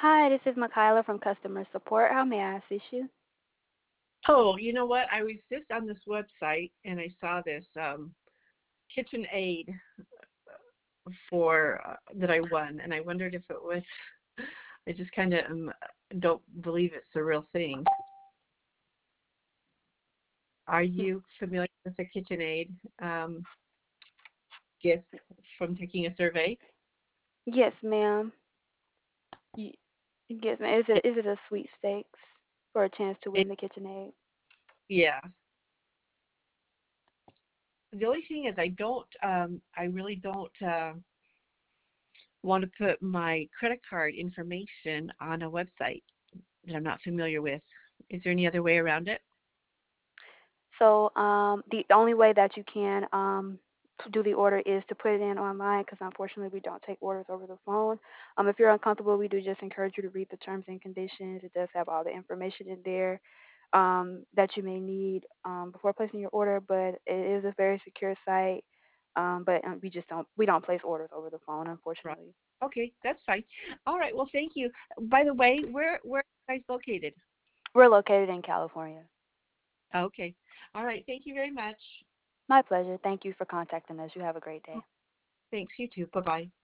Hi, this is Makayla from customer support. How may I assist you? Oh, you know what? I was just on this website and I saw this KitchenAid for that I won, and I wondered if it was. I just kind of don't believe it's a real thing. Are you familiar with the KitchenAid um, gift from taking a survey? Yes, ma'am. Y- Yes, ma'am. Is it a sweepstakes for a chance to It, win the KitchenAid? yeah. The only thing is, I really don't want to put my credit card information on a website that I'm not familiar with. Is there any other way around it? So, the only way that you can to do the order is to put it in online because unfortunately we don't take orders over the phone. If you're uncomfortable, we do just encourage you to read the terms and conditions. It does have all the information in there that you may need before placing your order, but it is a very secure site. But we don't place orders over the phone, Right. unfortunately. Okay, that's fine. All right. Well, thank you. By the way, where are you guys located? We're located in California. Okay. All right. Thank you very much. My pleasure. Thank you for contacting us. You have a great day. Thanks. You too. Bye bye.